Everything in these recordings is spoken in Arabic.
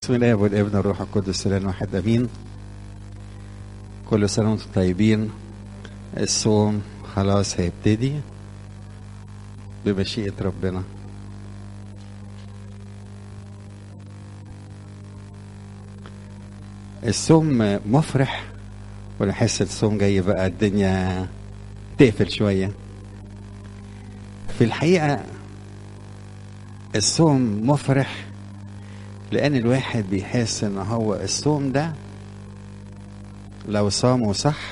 بسم الله والابن والروح القدس الان واحد امين. كل سنه وانتم طيبين. الصوم خلاص هيبتدي بمشيئه ربنا. الصوم مفرح ولا حس الصوم جاي بقى الدنيا تقفل شويه؟ في الحقيقه الصوم مفرح لأن الواحد بيحس إن هو الصوم ده لو صامه صح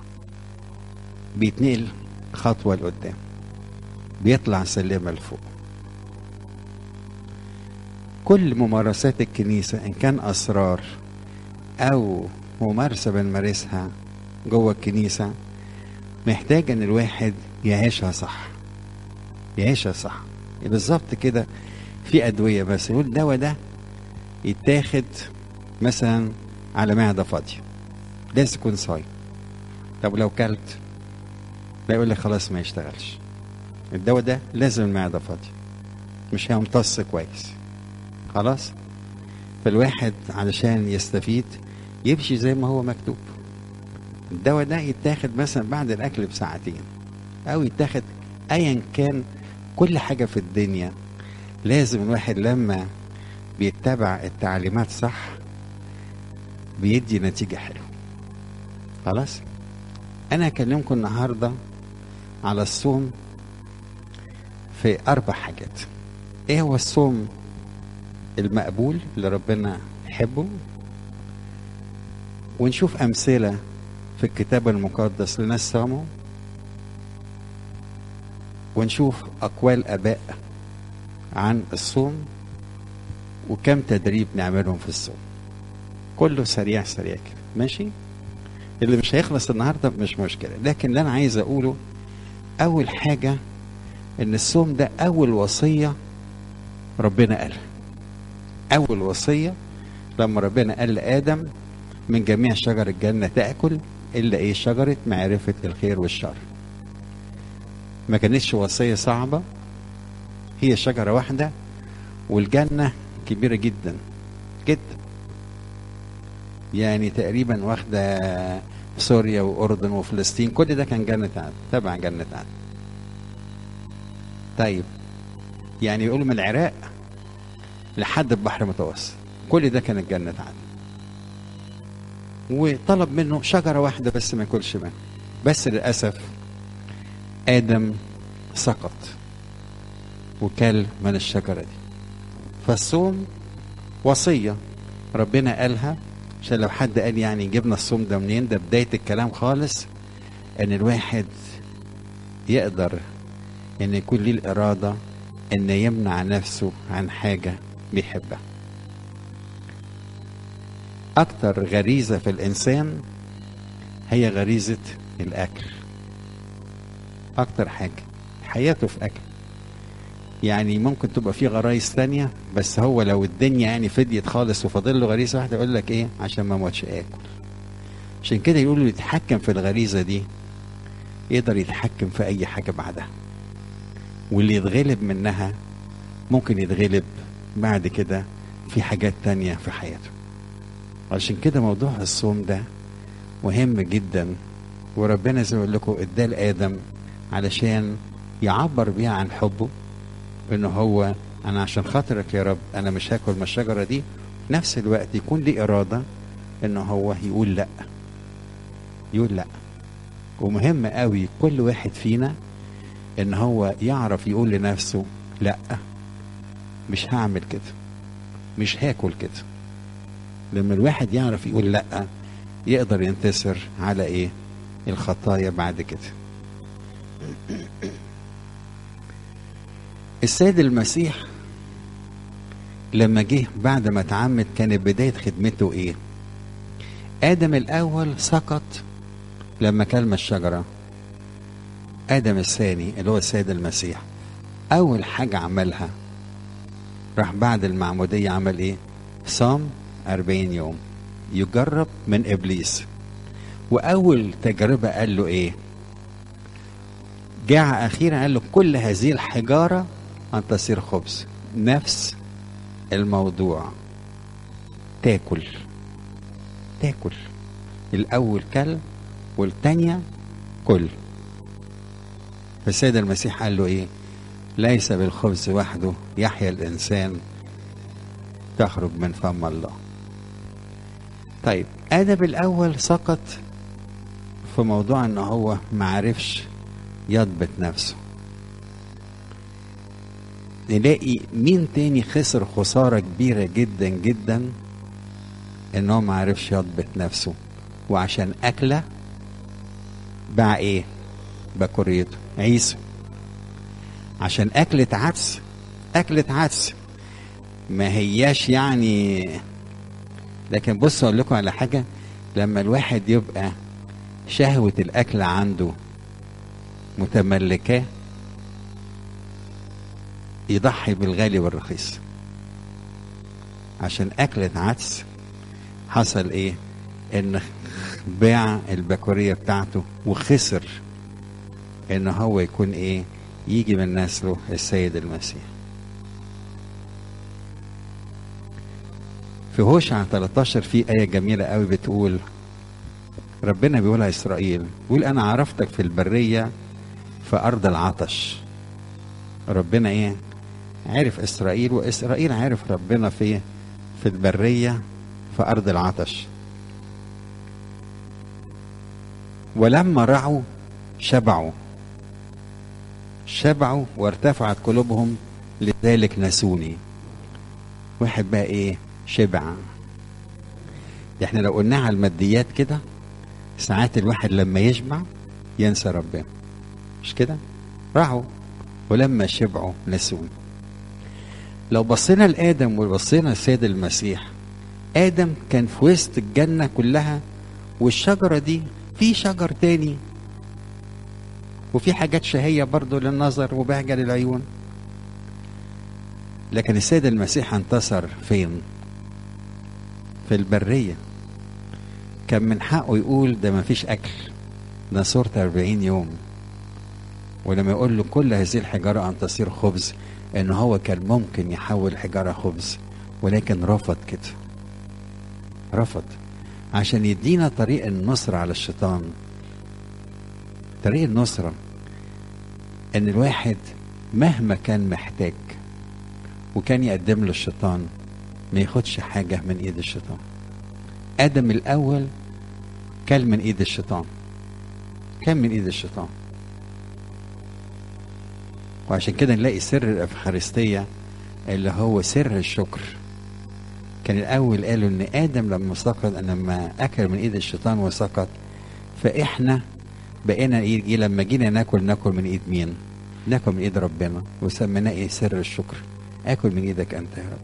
بيتنقل خطوة لقدام، بيطلع سلمة لفوق. كل ممارسات الكنيسة إن كان أسرار أو ممارسة بنمارسها جوه الكنيسة محتاج إن الواحد يعيشها صح، يعيشها صح. بالظبط كده. في أدوية بس يقول الدواء ده يتاخد مثلا على معدة فاضية، لازم تكون صايم. طب لو كلت لا، يقول لك خلاص ما يشتغلش الدواء ده، لازم المعدة فاضية، مش هيمتص كويس. خلاص. فالواحد علشان يستفيد يمشي زي ما هو مكتوب. الدواء ده يتاخد مثلا بعد الأكل بساعتين أو يتاخد أيا كان. كل حاجة في الدنيا لازم الواحد لما بيتبع التعليمات صح بيدي نتيجة حلوة. خلاص. أنا أكلمكم النهاردة على الصوم في 4 حاجات. إيه هو الصوم المقبول اللي ربنا يحبه، ونشوف أمثلة في الكتاب المقدس لناس صاموا، ونشوف أقوال آباء عن الصوم، وكم تدريب نعملهم في الصوم. كله سريع سريع كده، ماشي؟ اللي مش هيخلص النهارده مش مشكله، لكن اللي انا عايز اقوله اول حاجه ان الصوم ده اول وصيه ربنا قالها. اول وصيه لما ربنا قال لادم من جميع شجر الجنه تاكل الا ايه؟ شجره معرفه الخير والشر. ما كانتش وصيه صعبه، هي شجره واحده والجنه كبيره جدا جدا، يعني تقريبا واخده سوريا واردن وفلسطين، كل ده كان جنة عدن، تبع جنة عدن. طيب يعني يقولوا من العراق لحد البحر المتوسط كل ده كانت جنة عدن. وطلب منه شجرة واحدة بس ما ياكلش منها، بس للأسف آدم سقط وكل من الشجرة دي. فالصوم وصية ربنا قالها، عشان لو حد قال يعني جبنا الصوم ده منين، ده بداية الكلام خالص، ان الواحد يقدر ان يكون ليه الارادة ان يمنع نفسه عن حاجة بيحبها. اكتر غريزة في الانسان هي غريزة الاكل، اكتر حاجة حياته في اكل. يعني ممكن تبقى في غرايز تانية، بس هو لو الدنيا يعني فديت خالص وفاضل له غريزة واحدة يقول لك ايه؟ عشان ما موتش اكل. عشان كده يقولوا يتحكم في الغريزة دي يقدر يتحكم في اي حاجة بعدها، واللي يتغلب منها ممكن يتغلب بعد كده في حاجات تانية في حياته. عشان كده موضوع الصوم ده مهم جدا، وربنا زي ما اقول لكم اداه لآدم علشان يعبر بيها عن حبه، انه هو انا عشان خاطرك يا رب انا مش هاكل من الشجرة دي. نفس الوقت يكون ليه إرادة انه هو يقول لا، يقول لا. ومهم قوي كل واحد فينا ان هو يعرف يقول لنفسه لا، مش هعمل كده، مش هاكل كده. لما الواحد يعرف يقول لا يقدر ينتصر على ايه؟ الخطايا بعد كده. السيد المسيح لما جه بعد ما اتعمد كانت بداية خدمته ايه؟ آدم الأول سقط لما كلم الشجرة. آدم الثاني اللي هو السيد المسيح أول حاجة عملها راح بعد المعمودية عمل ايه؟ صام 40 يوم يجرب من إبليس. وأول تجربة قال له ايه؟ جاء أخيرا قال له كل هذه الحجارة أن تصير خبز. نفس الموضوع. تاكل. تاكل الاول كل والتانية كل. فالسيد المسيح قال له ايه؟ ليس بالخبز وحده يحيا الانسان، تخرج من فم الله. طيب ادم الاول سقط في موضوع ان هو معرفش يضبط نفسه. نلاقي مين تاني خسر خسارة كبيرة جدا جدا؟ ان هو معرفش يضبط نفسه، وعشان اكله باع ايه؟ بكوريته. عيسى عشان اكلة عدس. اكلة عدس ما هياش يعني. لكن بصوا اقول لكم على حاجة، لما الواحد يبقى شهوة الاكل عنده متملكاه يضحي بالغالي والرخيص. عشان اكلة عدس حصل ايه؟ ان باع البكورية بتاعته وخسر ان هو يكون ايه؟ يجي من نسله السيد المسيح. في هوشع 13 في آية جميلة قوي بتقول، ربنا بيقولها إسرائيل، بيقول أنا عرفتك في البرية في أرض العطش. ربنا إيه؟ عرف إسرائيل، وإسرائيل عرف ربنا في البرية في أرض العطش. ولما رعوا شبعوا وارتفعت قلوبهم لذلك نسوني. واحد بقى ايه؟ شبع. احنا لو قلناها على الماديات كده، ساعات الواحد لما يشبع ينسى ربنا، مش كده؟ رعوا ولما شبعوا نسوني. لو بصينا لآدم وبصينا للسيد المسيح، آدم كان في وسط الجنة كلها، والشجرة دي في شجر تاني وفي حاجات شهية برضو للنظر وبهجة للعيون. لكن السيد المسيح انتصر فين؟ في البرية. كان من حقه يقول ده ما فيش أكل، ده صورت 40 يوم. ولما يقول له كل هذه الحجارة أن تصير خبز، إن هو كان ممكن يحول حجارة خبز، ولكن رفض كده. رفض عشان يدينا طريق النصرة على الشيطان. طريق النصرة ان الواحد مهما كان محتاج وكان يقدم له الشيطان ما ياخدش حاجة من ايد الشيطان. ادم الاول كل من ايد الشيطان، كان من ايد الشيطان. وعشان كده نلاقي سر الافخارستية اللي هو سر الشكر. كان الاول قالوا ان ادم لما اكل من ايد الشيطان وسقط، فاحنا بقينا ايه؟ لما جينا ناكل من ايد مين؟ ناكل من ايد ربنا، وسميناه ايه؟ سر الشكر. اكل من ايدك انت يا رب.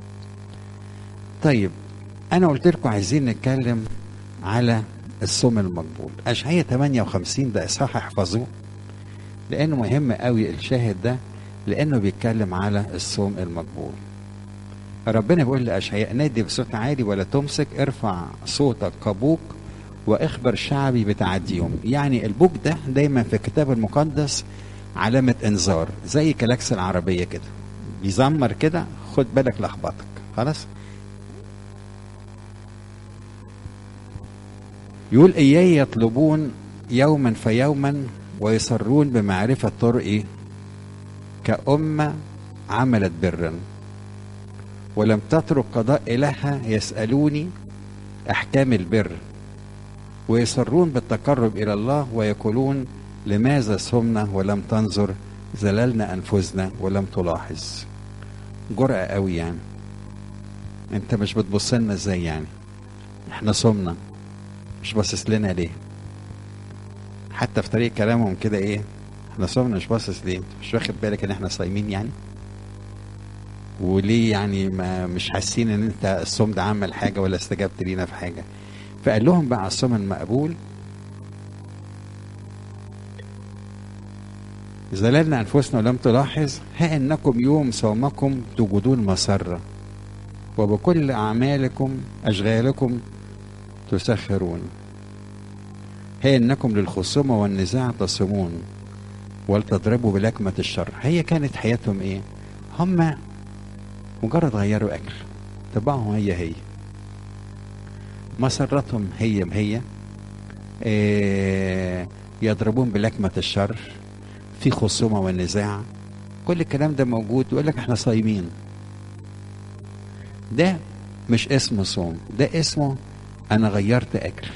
طيب انا قلت لكم عايزين نتكلم على الصوم المقبول. اشعياء 58 ده اصحاح احفظوه، لانه مهم قوي الشاهد ده، لانه بيتكلم على الصوم المقبول. ربنا بيقول لاشعياء نادي بصوت عالي ولا تمسك، ارفع صوتك كبوق واخبر شعبي بتعديهم. يعني البوق ده دايما في الكتاب المقدس علامة انذار، زي كلاكس العربية كده بيزمر كده، خد بالك لخبطك. خلاص. يقول إياي يطلبون يوما فيوما ويصرون بمعرفة طرقي، كأمة عملت برا ولم تترك قضاء إلها، يسألوني أحكام البر ويصرون بالتقرب إلى الله، ويقولون لماذا صمنا ولم تنظر، زللنا أنفسنا ولم تلاحظ. جرأة قوي يعني. انت مش بتبص لنا ازاي يعني؟ احنا صمنا، مش باصص لنا ليه؟ حتى في طريق كلامهم كده ايه؟ احنا صمنا مش باصص ليه؟ مش واخد بالك ان احنا صايمين يعني؟ وليه يعني ما مش حاسين ان انت الصوم ده عمل حاجه ولا استجبت لينا في حاجه؟ فقال لهم بقى على الصوم المقبول، زللنا انفسنا ولم تلاحظ، ها انكم يوم صومكم توجدون مسره وبكل اعمالكم اشغالكم تسخرون، ها انكم للخصومه والنزاع تصومون ولتضربوا بلكمه الشر. هي كانت حياتهم ايه؟ هم مجرد غيروا اكل، طبعهم هي مسرتهم هي يضربون بلكمة الشر، في خصومة والنزاع، كل الكلام ده موجود. يقول لك احنا صايمين. ده مش اسمه صوم، ده اسمه انا غيرت اكل.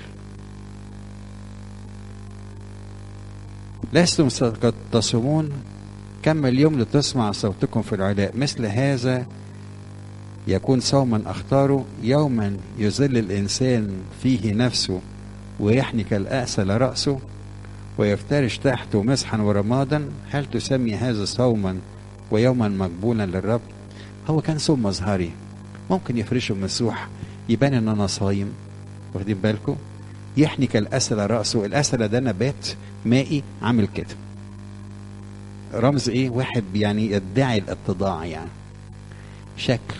لستم قد تصومون كم اليوم لتسمع صوتكم في العلاء، مثل هذا يكون صوما اختاره، يوما يذل الانسان فيه نفسه ويحنك الأأسل رأسه ويفترش تحته مسحا ورمادا، هل تسمي هذا صوما ويوما مقبولا للرب؟ هو كان صوم مظهري، ممكن يفرشه مسوح يبان ان انا صايم، واخدين بالكم؟ يحنك الأسل رأسه، الأسل ده نبات مائي عامل كده، رمز ايه؟ واحد يعني يدعي الاتضاع، يعني شكل.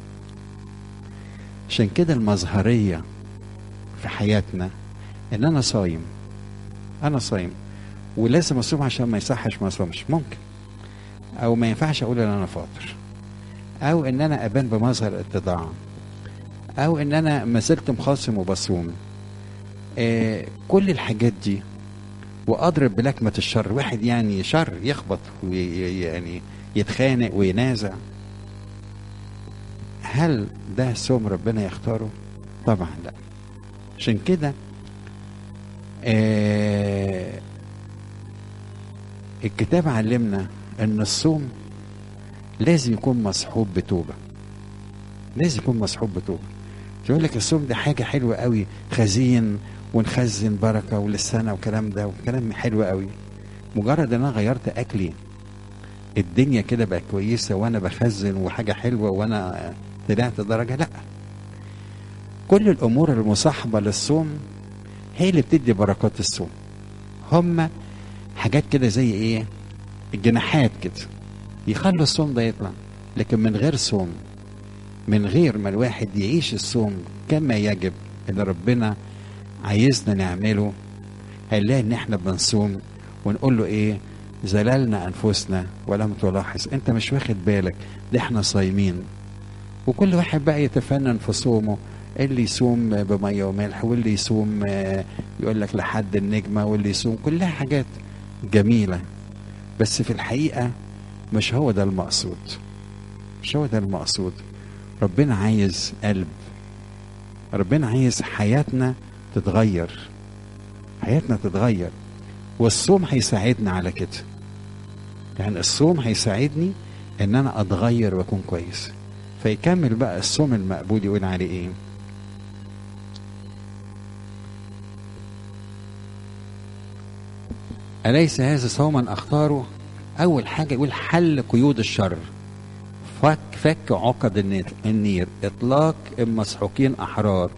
عشان كده المظهرية في حياتنا ان انا صايم، انا صايم ولازم اصوم عشان ما يصحش ما اصومش، ممكن، او ما ينفعش اقول ان انا فاطر، او ان انا ابان بمظهر اتضاع، او ان انا ما زلت مخاصم وبصوم. كل الحاجات دي، واضرب بلكمة الشر، واحد يعني شر يخبط ويعني يتخانق وينازع، هل ده صوم ربنا يختاره؟ طبعا لا. عشان كده الكتاب علمنا ان الصوم لازم يكون مصحوب بتوبة، لازم يكون مصحوب بتوبة. يقول لك الصوم ده حاجة حلوة قوي، خزين ونخزن بركة وللسنة وكلام ده وكلام حلو قوي. مجرد ان انا غيرت اكلي الدنيا كده بقى كويسة وانا بخزن وحاجة حلوة وانا طلعت درجة؟ لا. كل الامور المصاحبة للصوم هي اللي بتدي بركات الصوم. هما حاجات كده زي ايه؟ الجناحات كده يخلوا الصوم ده يطلع. لكن من غير صوم، من غير ما الواحد يعيش الصوم كما يجب اللي ربنا عايزنا نعمله، هنلاقي ان احنا بنصوم ونقول له ايه؟ زللنا انفسنا ولم تلاحظ، انت مش واخد بالك ده احنا صايمين. وكل واحد بقى يتفنن في صومه، اللي يصوم بميه وملح، واللي يصوم يقول لك لحد النجمه، واللي يصوم، كلها حاجات جميله. بس في الحقيقه مش هو ده المقصود، مش هو ده المقصود. ربنا عايز قلب، ربنا عايز حياتنا تتغير، حياتنا تتغير. والصوم هيساعدنا على كده، يعني الصوم هيساعدني ان انا اتغير واكون كويس. فيكمل بقى الصوم المقبول يقول عليه ايه؟ أليس هذا صوما أختاره؟ أول حاجة يقول حل قيود الشر، فك عقد النير، إطلاق المسحوقين أحرار،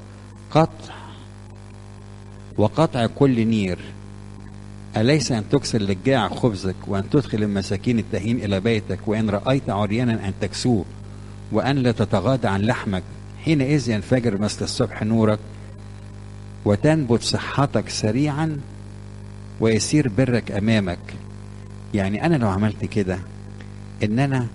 قطع كل نير. أليس أن تكسر للجاع خبزك، وأن تدخل المساكين التهين إلى بيتك، وإن رأيت عريانا أن تكسوه، وأن لا تتغاضى عن لحمك، حينئذ ينفجر مثل الصبح نورك، وتنبت صحتك سريعا، ويسير برك أمامك. يعني أنا لو عملت كده، إن أنا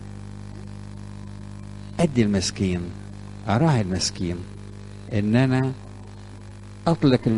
أدي المسكين، أراعي المسكين، إن أنا أطلق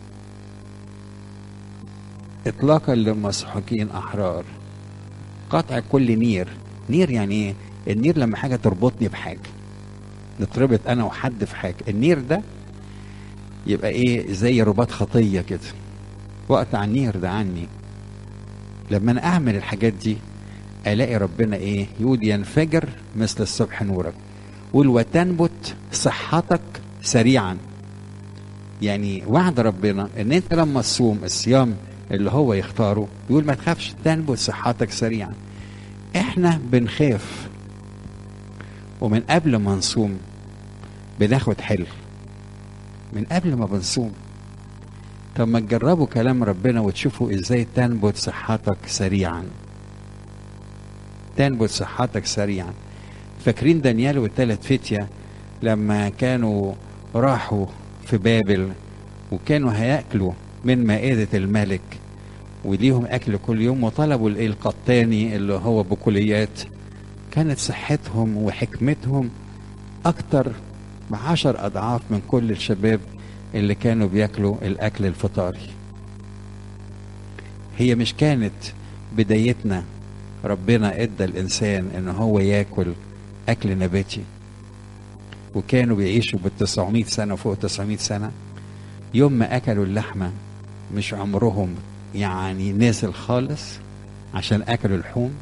إطلاقا للمسحوقين أحرار، قطع كل نير. نير يعني إيه؟ النير لما حاجة تربطني بحاجة، نتربط أنا وحد في حاجة، النير ده يبقى إيه؟ زي رباط خطية كده، وقطع النير ده عني. لما أنا أعمل الحاجات دي ألاقي ربنا إيه؟ يقول ينفجر مثل الصبح نورك، وتنبت صحتك سريعا. يعني وعد ربنا ان انت لما تصوم الصيام اللي هو يختاره، يقول ما تخافش، تنبت صحتك سريعا. احنا بنخاف، ومن قبل ما نصوم بناخد حل، من قبل ما بنصوم. طب ما تجربوا كلام ربنا وتشوفوا ازاي تنبت صحتك سريعا، تنبت صحتك سريعا. فاكرين دانيال والثلاث فتية لما كانوا راحوا في بابل وكانوا هياكلوا من مائدة الملك وليهم اكل كل يوم، وطلبوا القطاني اللي هو بكليات، كانت صحتهم وحكمتهم اكتر ب10 اضعاف من كل الشباب اللي كانوا بياكلوا الأكل الفطاري. هي مش كانت بدايتنا ربنا ادى الإنسان إن هو ياكل أكل نباتي، وكانوا بيعيشوا بال900 سنة وفوق 900 سنة. يوم ما أكلوا اللحمة مش عمرهم يعني نازل خالص عشان أكلوا اللحوم.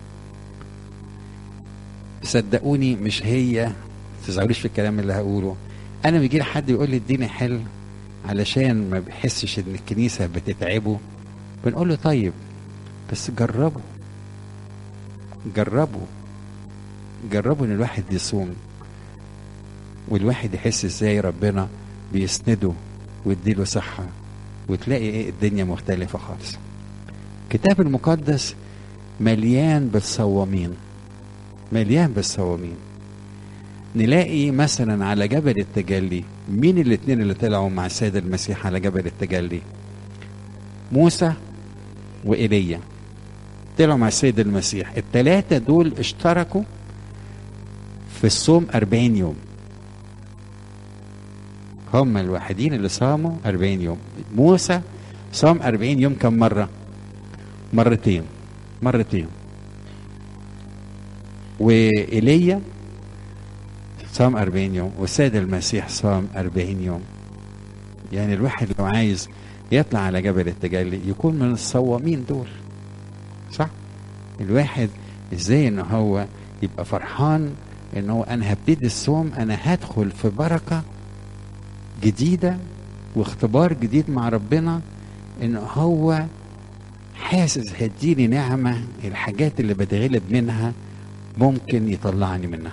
صدقوني مش هي، تزعلوش في الكلام اللي هقوله. أنا بيجي لي حد يقول لي اديني حل علشان ما بيحسش إن الكنيسة بتتعبه، بنقول له طيب بس جربوا جربوا جربوا إن الواحد يصوم، والواحد يحس ازاي ربنا بيسنده ويديله صحة، وتلاقي ايه الدنيا مختلفة خالص. الكتاب المقدس مليان بالصوامين، مليان بالصوامين. نلاقي مثلا على جبل التجلي، مين الاتنين اللي طلعوا مع السيد المسيح على جبل التجلي؟ موسى وإيليا طلعوا مع السيد المسيح. التلاتة دول اشتركوا في الصوم 40 يوم. هم الوحيدين اللي صاموا 40 يوم. موسى صام 40 يوم كم مرة؟ مرتين. وإيليا صام 40 يوم، والسيد المسيح صام 40 يوم. يعني الواحد لو عايز يطلع على جبل التجلي يكون من الصوامين دول، صح؟ الواحد ازاي ان هو يبقى فرحان ان هو انا هبتدي الصوم، انا هدخل في بركة جديدة واختبار جديد مع ربنا، ان هو حاسس هديني نعمة، الحاجات اللي بتغلب منها ممكن يطلعني منها.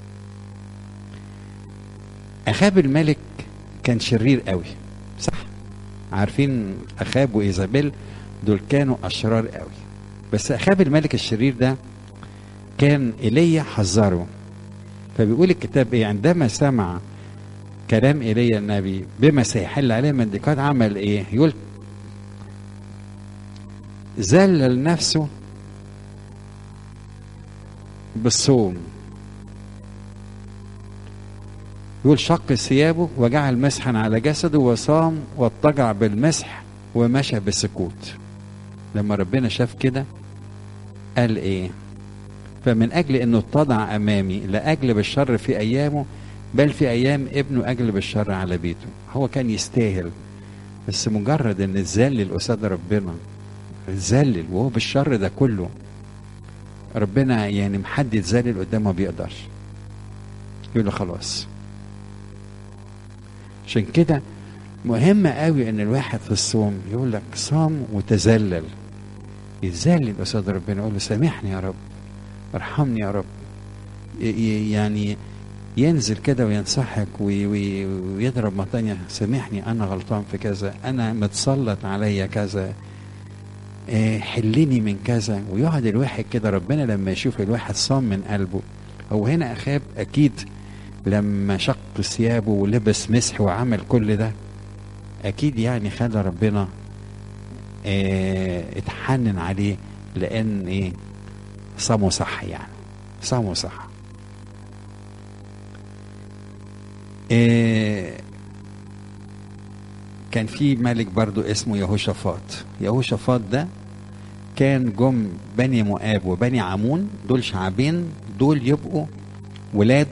أخاب الملك كان شرير قوي، صح؟ عارفين أخاب وإيزابيل دول كانوا أشرار قوي. بس أخاب الملك الشرير ده كان إيليا حذره. فبيقول الكتاب إيه؟ عندما سمع كلام إيليا النبي بما سيحل عليه من ضيقات عمل إيه؟ يقول ذلل نفسه بالصوم. يقول شق ثيابه وجعل مسحا على جسده وصام واضطجع بالمسح ومشى بالسكوت. لما ربنا شاف كده قال ايه؟ فمن اجل انه اتضع امامي لا اجلب الشر في ايامه بل في ايام ابنه اجلب الشر على بيته. هو كان يستاهل، بس مجرد ان اتذلل قصاد ربنا، اتذلل وهو بالشر ده كله، ربنا يعني محد يتذلل قدامه ما بيقدرش، يقول له خلاص. عشان كده مهم قوي ان الواحد في الصوم يقول لك صام وتذلل، يتذلل قصاد ربنا، يقول له سامحني يا رب، ارحمني يا رب. يعني ينزل كده وينصحك ويضرب مطانية، سامحني انا غلطان في كذا، انا متسلط عليا كذا، حلني من كذا. ويقعد الواحد كده، ربنا لما يشوف الواحد صام من قلبه. هو هنا أخاب أكيد لما شق ثيابه ولبس مسح وعمل كل ده، أكيد يعني خلى ربنا اتحنن عليه، لأن إيه؟ صامه صح، يعني صامه صح. كان في ملك برضو اسمه يهوشافاط. يهوشافاط ده كان جم بني مؤاب وبني عمون، دول شعبين، دول يبقوا ولاد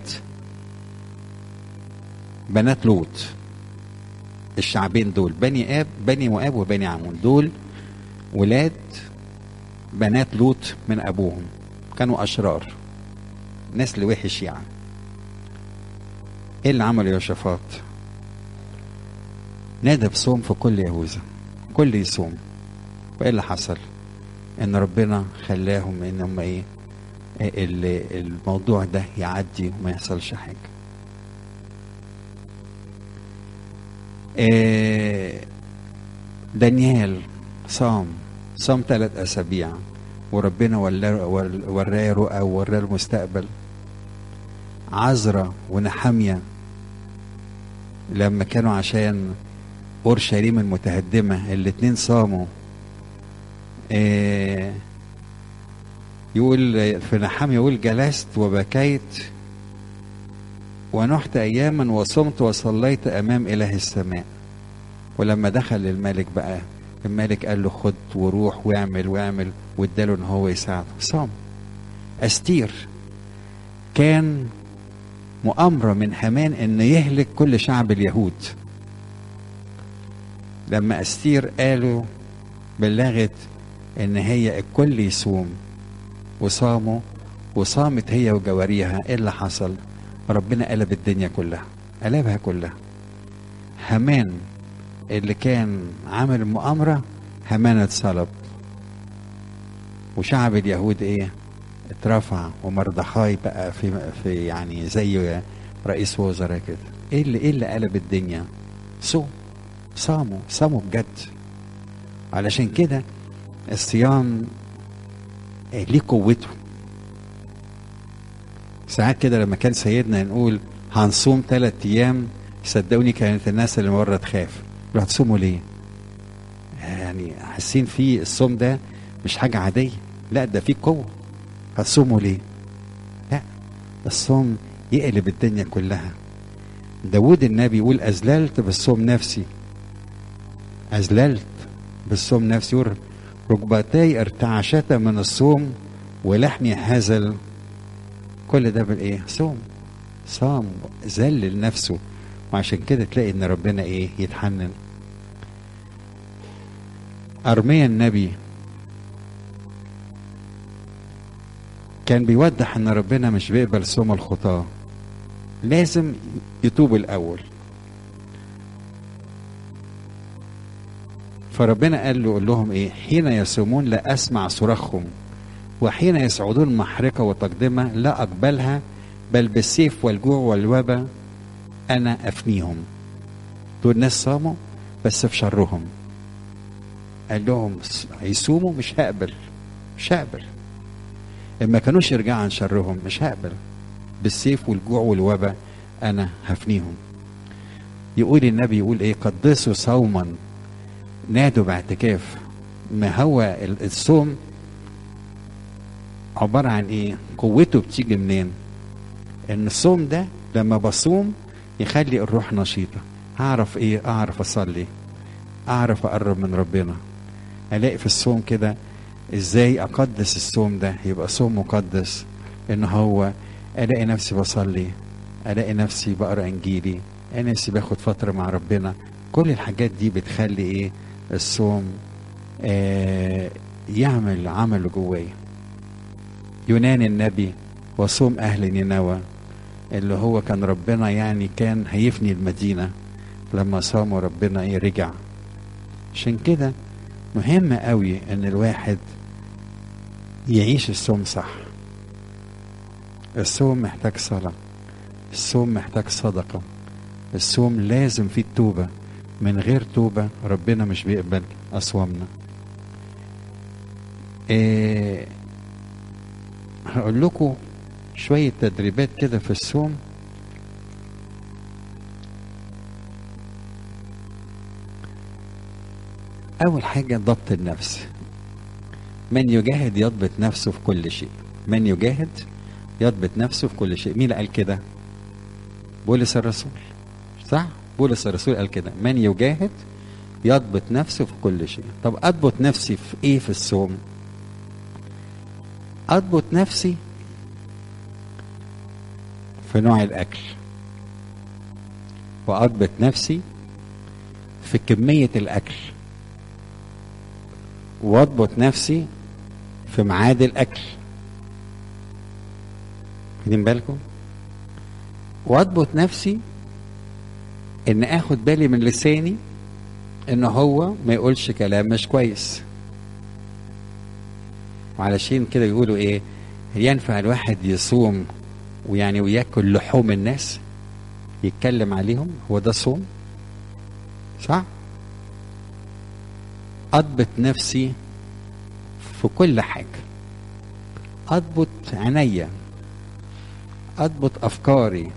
بنات لوط. الشعبين دول بني مؤاب وبني عمون، دول ولاد بنات لوط من ابوهم، كانوا اشرار، نسل وحش يعني. ايه اللي عمل يهوشافاط؟ نادى بصوم في كل يهوذا، كل يصوم. وايه اللي حصل؟ ان ربنا خلاهم ان هم ايه، الموضوع ده يعدي وما يحصلش حاجه. دانيال صام 3 أسابيع، وربنا وراه رؤى ووراه المستقبل. عزرا ونحمية لما كانوا عشان اورشليم المتهدمه الاتنين صاموا. يقول في نحمية، يقول جلست وبكيت ونحت اياما وصمت وصليت امام اله السماء. ولما دخل للملك بقى، الملك قال له خد وروح واعمل واعمل، واداله ان هو يساعده، صام. استير كان مؤامرة من هامان ان يهلك كل شعب اليهود. لما استير قالوا بلغت ان هي الكل يصوم وصاموا، وصامت هي وجواريها، ايه اللي حصل؟ ربنا قلب الدنيا كلها، قلبها كلها. هامان اللي كان عامل المؤامرة، هامان اتصلب، وشعب اليهود ايه؟ اترفع، ومردخاي بقى في يعني زي رئيس وزراء كده. ايه اللي قلب الدنيا؟ صاموا بجد. علشان كده الصيام ليه قوته. ساعات كده لما كان سيدنا نقول هنصوم 3 ايام، صدقوني كانت الناس اللي مرة تخاف، هتصوموا ليه؟ يعني حاسين في الصوم ده مش حاجة عادية، لا ده فيه قوة، هتصوموا ليه؟ لا، الصوم يقلب الدنيا كلها. داود النبي يقول أذللت بالصوم نفسي، أذللت بالصوم نفسي، ركبتي ارتعشتا من الصوم ولحمي هزل. كل ده بالايه؟ صام ذلل نفسه. وعشان كده تلاقي ان ربنا ايه؟ يتحنن. أرميا النبي كان بيوضح ان ربنا مش بيقبل صوم الخطاة، لازم يتوب الاول. فربنا قال لهم ايه؟ حين يصومون لا اسمع صراخهم، وحين يصعدون محرقة وتقدمة لا اقبلها، بل بالسيف والجوع والوبا انا افنيهم. دول ناس صاموا بس في شرهم. قال لهم هيصوموا مش هقبل. اما كانوش يرجعوا عن شرهم، مش هقبل. بالسيف والجوع والوبا انا هفنيهم. يقول النبي، يقول ايه؟ قدسوا صوما نادوا باعتكاف. ما هو الصوم عبارة عن ايه؟ قوته بتيجي منين؟ ان الصوم ده لما بصوم يخلي الروح نشيطة. اعرف ايه؟ اعرف اصلي، اعرف اقرب من ربنا. الاقي في الصوم كده ازاي اقدس الصوم ده، يبقى صوم مقدس. ان هو الاقي نفسي بصلي، الاقي نفسي بقرا انجيلي، الاقي نفسي باخد فترة مع ربنا. كل الحاجات دي بتخلي ايه؟ الصوم يعمل عمل جوايا. يونان النبي وصوم اهل نينوى، اللي هو كان ربنا يعني كان هيفني المدينة، لما صاموا ربنا ايه؟ رجع. عشان كده مهم قوي ان الواحد يعيش الصوم صح. الصوم محتاج صلاة، الصوم محتاج صدقة، الصوم لازم فيه التوبة. من غير توبة ربنا مش بيقبل أصوامنا. هقول لكم شوية تدريبات كده في الصوم. أول حاجة ضبط النفس. من يجاهد يضبط نفسه في كل شيء. من يجاهد يضبط نفسه في كل شيء. مين اللي قال كده؟ بولس الرسول، صح؟ بولس الرسول قال كده، من يجاهد يضبط نفسه في كل شيء. طب أضبط نفسي في إيه في الصوم؟ أضبط نفسي في نوع الأكل، وأضبط نفسي في كمية الأكل، وأضبط نفسي في ميعاد الأكل. واخدين بالكم؟ وأضبط نفسي إن آخد بالي من لساني، إن هو ما يقولش كلام مش كويس. وعلشان كده يقولوا إيه؟ ينفع الواحد يصوم ويعني وياكل لحوم الناس، يتكلم عليهم؟ هو ده صوم؟ صح؟ أضبط نفسي في كل حاجة، أضبط عينيا، أضبط أفكاري.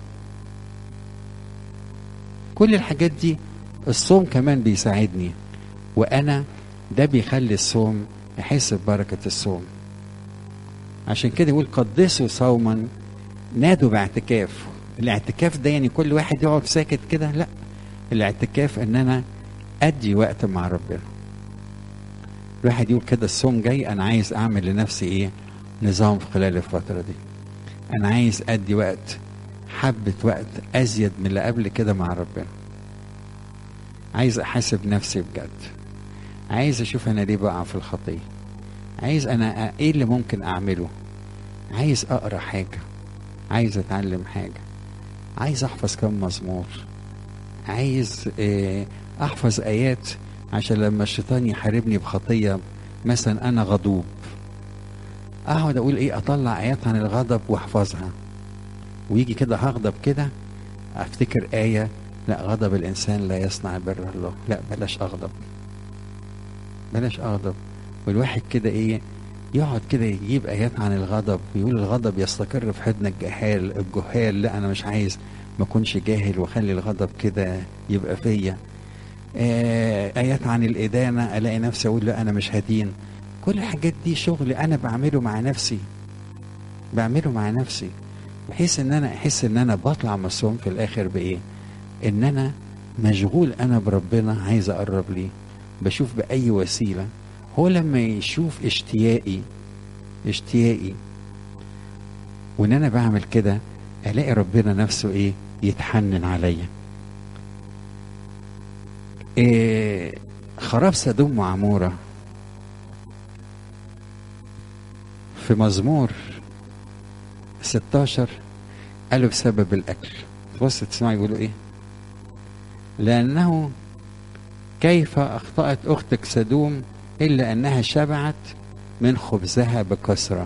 كل الحاجات دي الصوم كمان بيساعدني، وأنا ده بيخلي الصوم يحس ببركة الصوم. عشان كده يقول قدسوا صوما نادوا باعتكاف. الاعتكاف ده يعني كل واحد يقعد ساكت كده؟ لا، الاعتكاف ان انا ادي وقت مع ربنا. الواحد يقول كده الصوم جاي، انا عايز اعمل لنفسي ايه؟ نظام في خلال الفترة دي. انا عايز ادي وقت، حبة وقت ازيد من اللي قبل كده مع ربنا. عايز احاسب نفسي بجد. عايز اشوف انا ليه بقع في الخطية. عايز انا ايه اللي ممكن اعمله. عايز اقرا حاجة، عايز اتعلم حاجة، عايز احفظ كم مزمور، عايز احفظ ايات عشان لما الشيطان يحاربني بخطية مثلا انا غضوب، اقعد اقول ايه، اطلع ايات عن الغضب واحفظها، ويجي كده هغضب كده افتكر آية، لا غضب الانسان لا يصنع بر الله، لا بلاش اغضب، بلاش اغضب. والواحد كده ايه، يقعد كده يجيب ايات عن الغضب ويقول الغضب يستقر في حضن الجهال، لا انا مش عايز ما اكونش جاهل واخلي الغضب كده يبقى فيا. ايات عن الادانه، الاقي نفسي اقول لا انا مش هدين. كل الحاجات دي شغل انا بعمله مع نفسي، بعمله مع نفسي، بحيث ان انا احس ان انا بطلع من الصوم في الاخر بايه؟ ان انا مشغول انا بربنا، عايز اقرب ليه، بشوف باي وسيله. هو لما يشوف اشتياقي وان انا بعمل كده، الاقي ربنا نفسه ايه؟ يتحنن عليا. خراب سدوم وعمورة في مزمور 16 قالوا بسبب الاكل. بص تسمعوا يقولوا ايه؟ لانه كيف اخطأت اختك سدوم الا انها شبعت من خبزها بكثرة.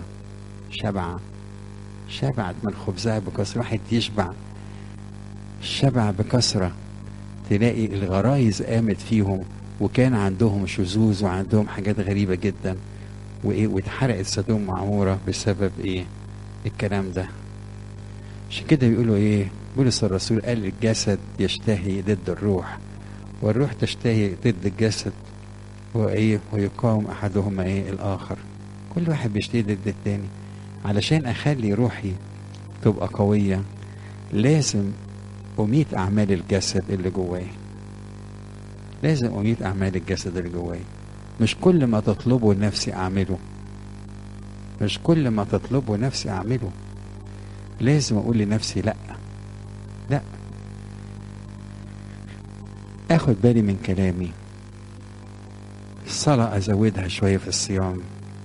شبعت من خبزها بكثرة. واحد يشبع، شبع بكثرة، تلاقي الغرايز قامت فيهم، وكان عندهم شذوذ وعندهم حاجات غريبة جدا، وايه، واتحرقت سدوم وعمورة بسبب ايه؟ الكلام ده. عشان كده بيقولوا ايه؟ بولس الرسول قال الجسد يشتهي ضد الروح، والروح تشتهي ضد الجسد، وايه، ويقاوم احدهما ايه؟ الاخر. كل واحد بيشتهي ضد التاني. علشان اخلي روحي تبقى قوية لازم أميت أعمال الجسد اللي جواي. لازم أميت أعمال الجسد اللي جواي. مش كل ما تطلبه نفسي أعمله، مش كل ما تطلبه نفسي أعمله. لازم أقول لنفسي لأ، لأ، أخد بالي من كلامي. الصلاة أزودها شوية في الصيام.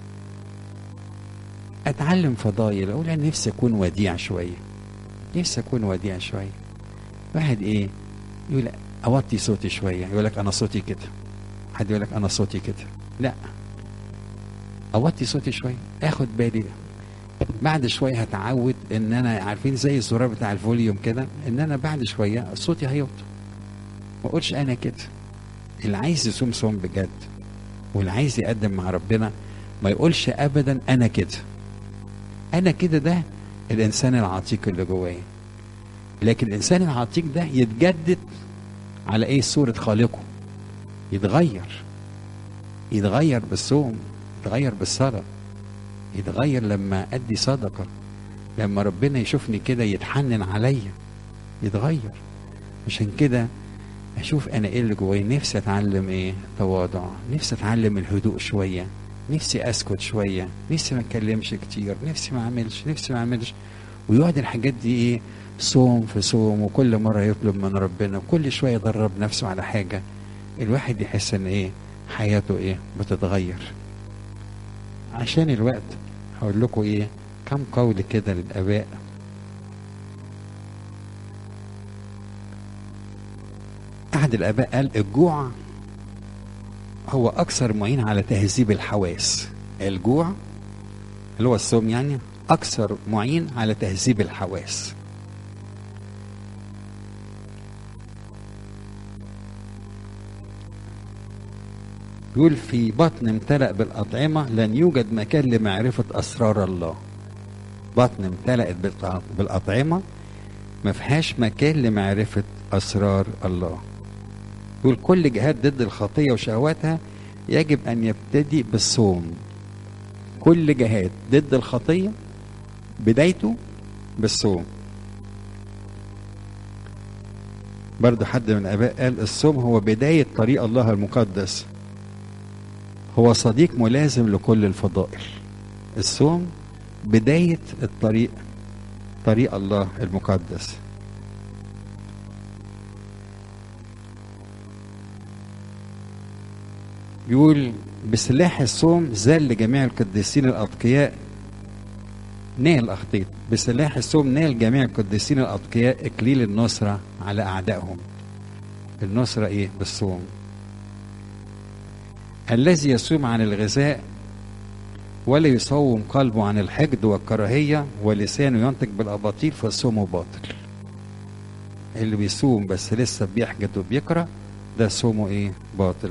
أتعلم فضايل، أقول أنا نفسي أكون وديع شوية، نفسي أكون وديع شوية. واحد إيه يقول أوطي صوتي شوية، يقول لك أنا صوتي كده. حد يقول لك أنا صوتي كده، لا، أوطي صوتي شوية، آخد بالي. بعد شوية هتعود إن أنا، عارفين زي الزرار بتاع الفوليوم كده، إن أنا بعد شوية صوتي هيوطى. ما أقولش أنا كده. اللي عايز يصوم صوم بجد، واللي عايز يقدم مع ربنا، ما يقولش أبدا أنا كده. أنا كده ده الإنسان العتيق اللي جوايا. لكن الإنسان العتيق ده يتجدد على إيه؟ صورة خالقه. يتغير بالصوم، يتغير بالصلاة، يتغير لما أدي صدقة، لما ربنا يشوفني كده يتحنن عليا، يتغير. عشان كده أشوف أنا إيه اللي جوايا. نفسي أتعلم إيه؟ تواضع. نفسي أتعلم الهدوء شوية. نفسي أسكت شوية. نفسي ما أتكلمش كتير. نفسي ما أعملش. ويقعد الحاجات دي إيه؟ صوم في صوم، وكل مرة يطلب من ربنا، وكل شوية يدرب نفسه على حاجة. الواحد يحس إن إيه؟ حياته إيه؟ بتتغير. عشان الوقت هقول لكم إيه؟ كم قول كده للآباء. أحد الآباء قال الجوع هو أكثر معين على تهذيب الحواس. الجوع اللي هو الصوم يعني أكثر معين على تهذيب الحواس. يقول في بطن امتلأ بالأطعمة لن يوجد مكان لمعرفة أسرار الله. بطن امتلأت بالأطعمة ما فيهاش مكان لمعرفة أسرار الله. يقول كل جهاد ضد الخطية وشهواتها يجب أن يبتدي بالصوم. كل جهاد ضد الخطية بدايته بالصوم. برضو حد من الآباء قال الصوم هو بداية طريق الله المقدس، هو صديق ملازم لكل الفضائل. الصوم بداية الطريق، طريق الله المقدس. بيقول بسلاح الصوم زال لجميع القديسين الأتقياء نال أخطيط، بسلاح الصوم نال جميع القديسين الأتقياء إكليل النصرة على أعدائهم. النصرة إيه؟ بالصوم. الذي يصوم عن الغذاء ولا يصوم قلبه عن الحقد والكراهية ولسانه ينطق بالأباطيل فصومه باطل. اللي بيصوم بس لسه بيحقد وبيكره ده صومه إيه؟ باطل.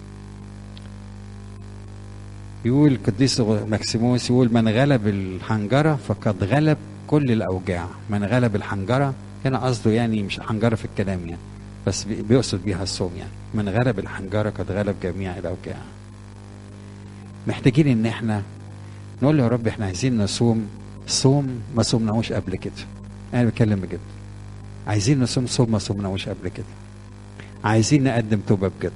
يقول القديس مكسيموس، يقول من غلب الحنجرة فقد غلب كل الأوجاع. من غلب الحنجرة هنا قصده يعني مش الحنجرة في الكلام يعني، بس بيقصد بيها الصوم يعني. من غلب الحنجرة قد غلب جميع الأوجاع. محتاجين ان احنا نقول له يا رب احنا عايزين نصوم صوم ما صومناهوش قبل كده. انا بتكلم بجد. عايزين نصوم صوم ما صومناهوش قبل كده. عايزين نقدم توبة بجد.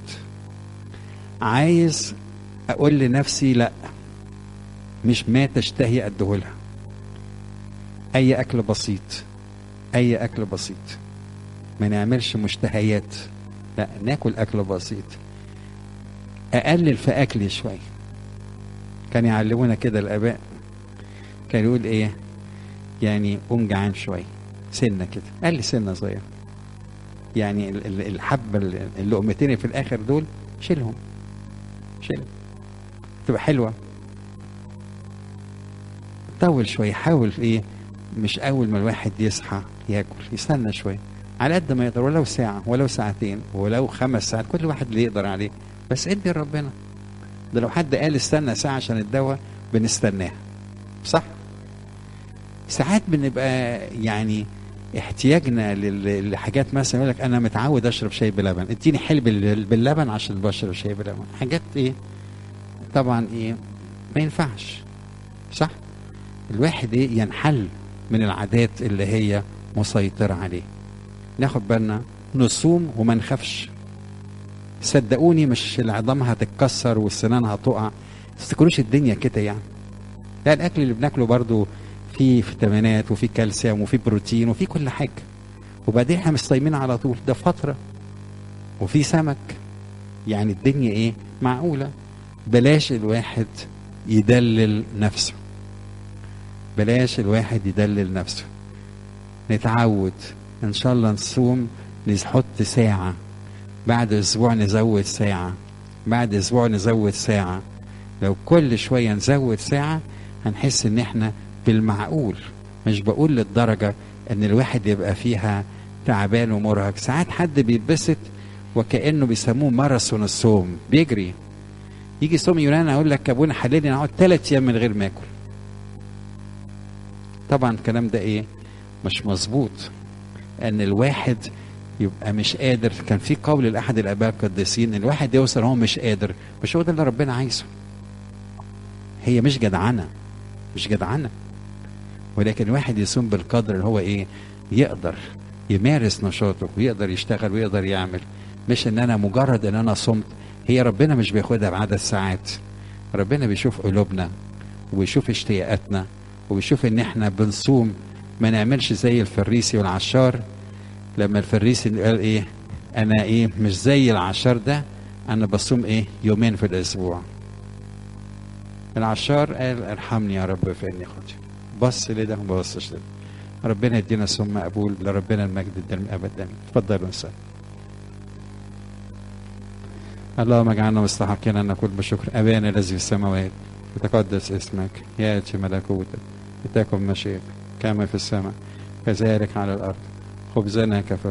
عايز اقول لنفسي لا، مش ما تشتهي ادهولها. اي اكل بسيط، اي اكل بسيط، ما نعملش مشتهيات، لا ناكل اكل بسيط. اقلل في اكلي شويه. كان يعلمونا كده الاباء، كان يقول ايه يعني قوم جعان شويه سنه كده، قال لي سنه صغيره يعني الحبه اللقمتين في الاخر دول شيلهم، شيلهم تبقى حلوه. طول شويه، حاول في ايه، مش اول ما الواحد يصحى ياكل، يستنى شويه على قد ما يقدر، ولو ساعه ولو ساعتين ولو 5 ساعات، كل واحد اللي يقدر عليه، بس ادي لربنا. ده لو حد قال استنى ساعه عشان الدواء بنستناها، صح؟ ساعات بنبقى يعني احتياجنا لحاجات، مثلا يقول لك انا متعود اشرب شاي بلبن، اديني حلب باللبن عشان بشرب شاي بلبن. حاجات ايه طبعا ايه ما ينفعش، صح؟ الواحد ايه ينحل من العادات اللي هي مسيطرة عليه. ناخد بالنا نصوم وما نخافش. صدقوني مش العظام هتتكسر والسنان هتقع، تفتكروش الدنيا كده يعني. لا، الاكل اللي بناكله برضو فيه فيتامينات وفيه كالسيوم وفيه بروتين وفيه كل حاجه، وبعدين احنا مش صايمين على طول، ده فتره، وفيه سمك، يعني الدنيا ايه معقوله. بلاش الواحد يدلل نفسه، بلاش الواحد يدلل نفسه. نتعود ان شاء الله نصوم، نحط ساعه، بعد اسبوع نزود ساعه، بعد اسبوع نزود ساعه. لو كل شويه نزود ساعه هنحس ان احنا بالمعقول. مش بقول للدرجه ان الواحد يبقى فيها تعبان ومرهق. ساعات حد بيتبسط وكانه بيسموه ماراثون الصوم، بيجري. يجي صوم يونان اقول لك ابونا حللني اقعد 3 ايام من غير ما اكل. طبعا الكلام ده ايه مش مظبوط، ان الواحد يبقى مش قادر. كان في قول لاحد الاباء القديسين، الواحد يوصل هو مش قادر، مش هو ده اللي ربنا عايزه. هي مش جدعنه، مش جدعنه، ولكن الواحد يصوم بالقدر اللي هو ايه يقدر يمارس نشاطه ويقدر يشتغل ويقدر يعمل. مش ان انا مجرد ان انا صمت. هي ربنا مش بياخدها بعدد ساعات، ربنا بيشوف قلوبنا وبيشوف اشتياقاتنا وبيشوف ان احنا بنصوم. ما نعملش زي الفريسي والعشار. لما الفريسي قال ايه انا ايه مش زي العشار ده، انا بصوم ايه 2 يوم في الاسبوع. العشار قال ارحمني يا رب فاني خاطئ، بص لده وما بصش لده. ربنا يدينا صوم مقبول، لربنا المجد الدائم ابدا. اتفضلوا نسال. اللهم اجعلنا مستحقين ان نقول بشكر ابانا الذي في السماوات، يتقدس اسمك، ياتي ملكوتك، لتكن مشيئتك كما في السماء كذلك على الارض. خبزنا كفاف